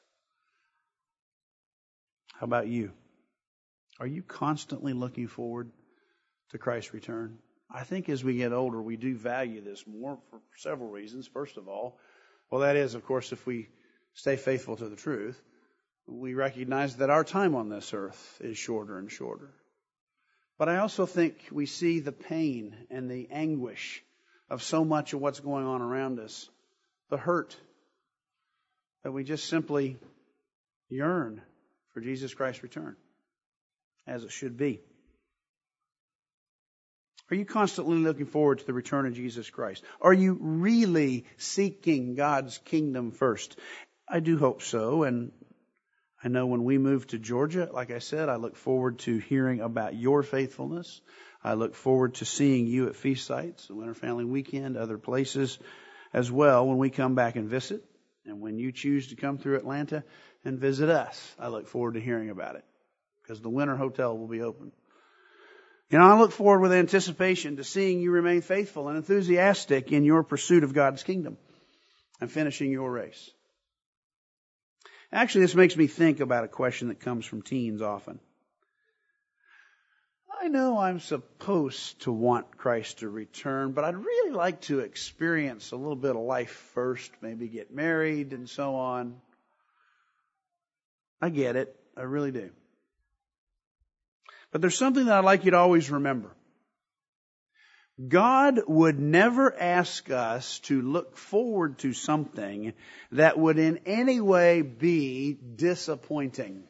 How about you? Are you constantly looking forward to Christ's return? I think as we get older, we do value this more for several reasons. First of all, well, that is, of course, if we stay faithful to the truth, we recognize that our time on this earth is shorter and shorter. But I also think we see the pain and the anguish of so much of what's going on around us, the hurt, that we just simply yearn for Jesus Christ's return, as it should be. Are you constantly looking forward to the return of Jesus Christ? Are you really seeking God's kingdom first? I do hope so, and I know when we move to Georgia, like I said, I look forward to hearing about your faithfulness. I look forward to seeing you at feast sites, the Winter Family Weekend, other places as well when we come back and visit. And when you choose to come through Atlanta and visit us, I look forward to hearing about it because the Winter Hotel will be open. You know, I look forward with anticipation to seeing you remain faithful and enthusiastic in your pursuit of God's kingdom and finishing your race. Actually, this makes me think about a question that comes from teens often. I know I'm supposed to want Christ to return, but I'd really like to experience a little bit of life first, maybe get married and so on. I get it. I really do. But there's something that I'd like you to always remember. God would never ask us to look forward to something that would in any way be disappointing.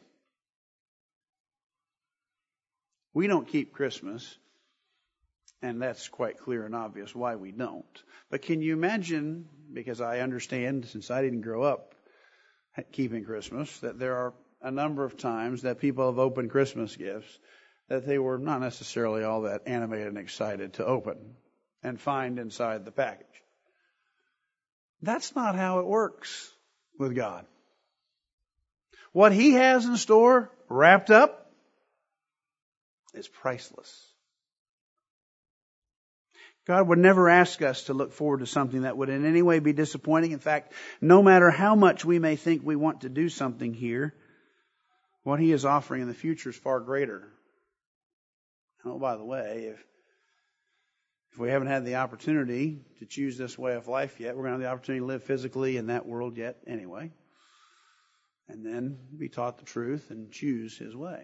We don't keep Christmas, and that's quite clear and obvious why we don't. But can you imagine, because I understand since I didn't grow up keeping Christmas, that there are a number of times that people have opened Christmas gifts that they were not necessarily all that animated and excited to open and find inside the package. That's not how it works with God. What He has in store, wrapped up, is priceless. God would never ask us to look forward to something that would in any way be disappointing. In fact, no matter how much we may think we want to do something here, what He is offering in the future is far greater. Oh, by the way, if if we haven't had the opportunity to choose this way of life yet, we're going to have the opportunity to live physically in that world yet anyway. And then be taught the truth and choose His way.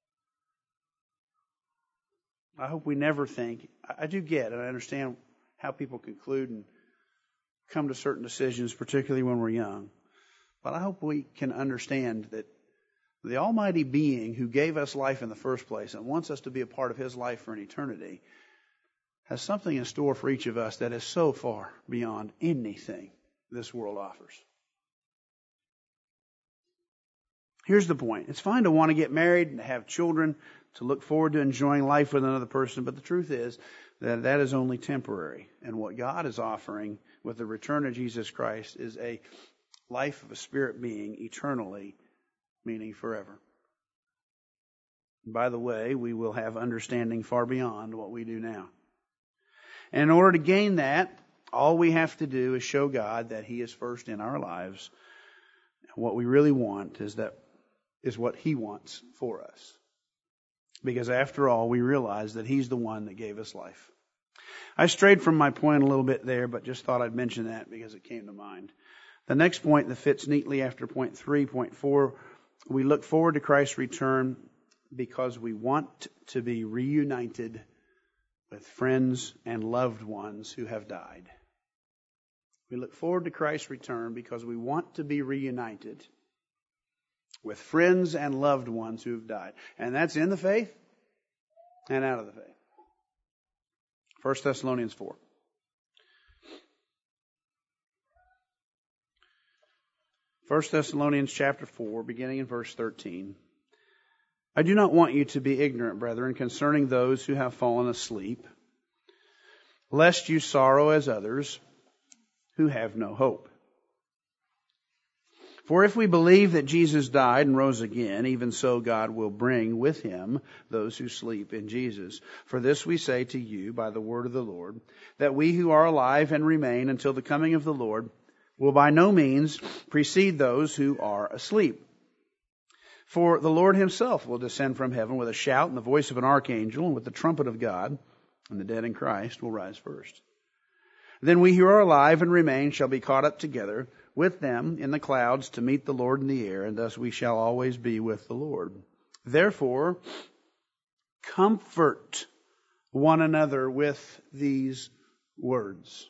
I hope we never think, I do get and I understand how people conclude and come to certain decisions, particularly when we're young. But I hope we can understand that the Almighty Being who gave us life in the first place and wants us to be a part of His life for an eternity has something in store for each of us that is so far beyond anything this world offers. Here's the point. It's fine to want to get married and to have children, to look forward to enjoying life with another person, but the truth is that that is only temporary. And what God is offering with the return of Jesus Christ is a life of a spirit being eternally, meaning forever. By the way, we will have understanding far beyond what we do now. And in order to gain that, all we have to do is show God that He is first in our lives. What we really want is that is what He wants for us. Because after all, we realize that He's the one that gave us life. I strayed from my point a little bit there, but just thought I'd mention that because it came to mind. The next point that fits neatly after point three, point four, we look forward to Christ's return because we want to be reunited with friends and loved ones who have died. We look forward to Christ's return because we want to be reunited with friends and loved ones who have died. And that's in the faith and out of the faith. First Thessalonians four. First Thessalonians chapter four, beginning in verse thirteen. I do not want you to be ignorant, brethren, concerning those who have fallen asleep, lest you sorrow as others who have no hope. For if we believe that Jesus died and rose again, even so God will bring with him those who sleep in Jesus. For this we say to you by the word of the Lord, that we who are alive and remain until the coming of the Lord will by no means precede those who are asleep. For the Lord himself will descend from heaven with a shout and the voice of an archangel and with the trumpet of God, and the dead in Christ will rise first. Then we who are alive and remain shall be caught up together with them in the clouds to meet the Lord in the air, and thus we shall always be with the Lord. Therefore, comfort one another with these words.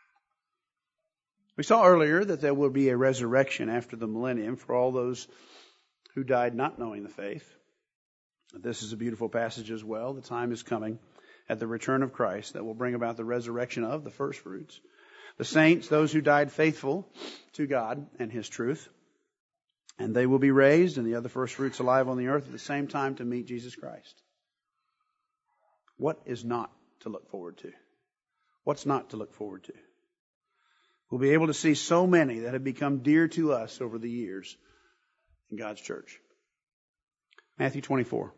We saw earlier that there will be a resurrection after the millennium for all those who died not knowing the faith. This is a beautiful passage as well. The time is coming at the return of Christ that will bring about the resurrection of the first fruits. The saints, those who died faithful to God and his truth, and they will be raised and the other first fruits alive on the earth at the same time to meet Jesus Christ. What is not to look forward to? What's not to look forward to? We'll be able to see so many that have become dear to us over the years in God's church. Matthew twenty-four.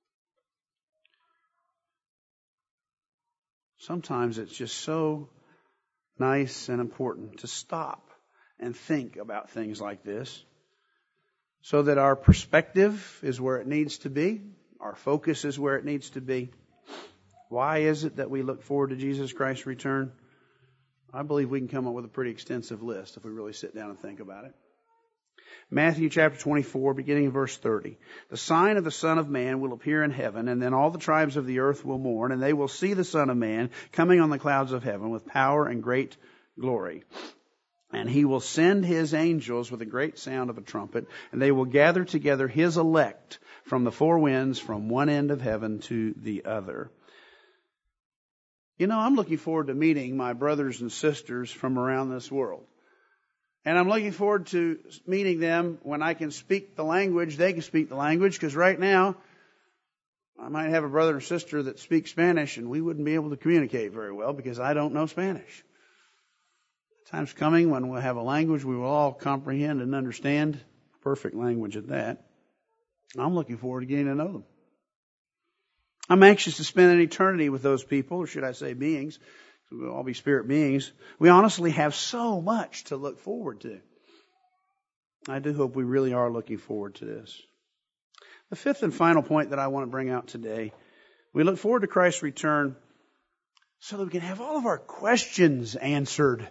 Sometimes it's just so nice and important to stop and think about things like this so that our perspective is where it needs to be, our focus is where it needs to be. Why is it that we look forward to Jesus Christ's return? I believe we can come up with a pretty extensive list if we really sit down and think about it. Matthew chapter twenty-four, beginning in verse thirty. The sign of the Son of Man will appear in heaven, and then all the tribes of the earth will mourn, and they will see the Son of Man coming on the clouds of heaven with power and great glory. And he will send his angels with a great sound of a trumpet, and they will gather together his elect from the four winds, from one end of heaven to the other. You know, I'm looking forward to meeting my brothers and sisters from around this world. And I'm looking forward to meeting them when I can speak the language, they can speak the language, because right now I might have a brother or sister that speaks Spanish and we wouldn't be able to communicate very well because I don't know Spanish. The time's coming when we'll have a language we will all comprehend and understand, perfect language at that. I'm looking forward to getting to know them. I'm anxious to spend an eternity with those people, or should I say beings. We'll all be spirit beings. We honestly have so much to look forward to. I do hope we really are looking forward to this. The fifth and final point that I want to bring out today, we look forward to Christ's return so that we can have all of our questions answered.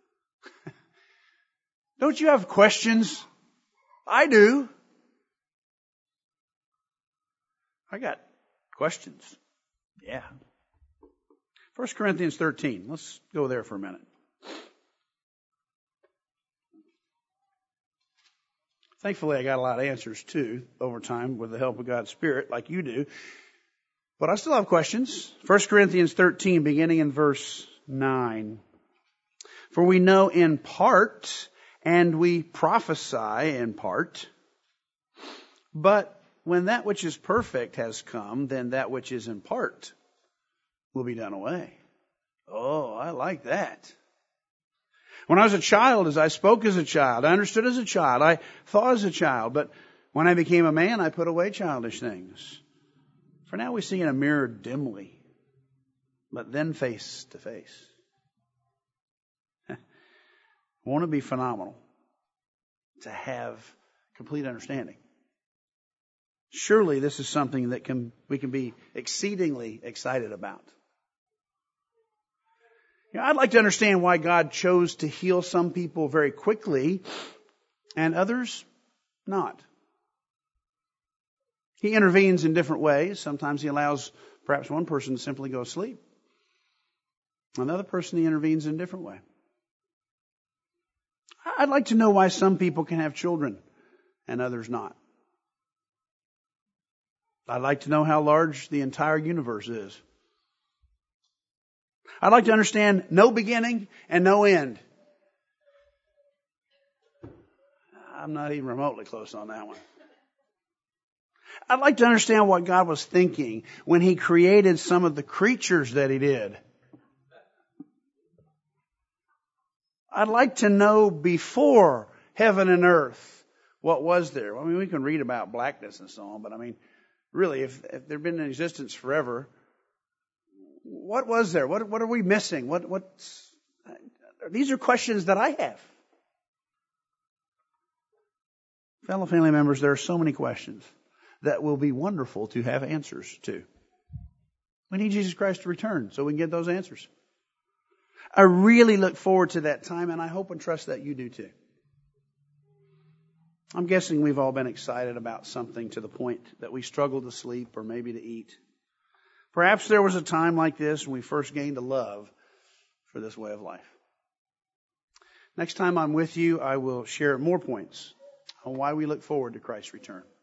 Don't you have questions? I do. I got questions. Yeah. First Corinthians thirteen. Let's go there for a minute. Thankfully, I got a lot of answers too over time with the help of God's Spirit, like you do. But I still have questions. First Corinthians thirteen, beginning in verse nine. For we know in part, and we prophesy in part. But when that which is perfect has come, then that which is in part will be done away. Oh, I like that. When I was a child, as I spoke as a child, I understood as a child, I thought as a child, but when I became a man, I put away childish things. For now we see in a mirror dimly, but then face to face. Won't it be phenomenal to have complete understanding? Surely this is something that can we can be exceedingly excited about. You know, I'd like to understand why God chose to heal some people very quickly and others not. He intervenes in different ways. Sometimes he allows perhaps one person to simply go to sleep. Another person he intervenes in a different way. I'd like to know why some people can have children and others not. I'd like to know how large the entire universe is. I'd like to understand no beginning and no end. I'm not even remotely close on that one. I'd like to understand what God was thinking when He created some of the creatures that He did. I'd like to know before heaven and earth, what was there? I mean, we can read about blackness and so on, but I mean, really, if, if there'd been in existence forever, what was there? What, what are we missing? What, what's, these are questions that I have. Fellow family members, there are so many questions that will be wonderful to have answers to. We need Jesus Christ to return so we can get those answers. I really look forward to that time, and I hope and trust that you do too. I'm guessing we've all been excited about something to the point that we struggle to sleep or maybe to eat. Perhaps there was a time like this when we first gained a love for this way of life. Next time I'm with you, I will share more points on why we look forward to Christ's return.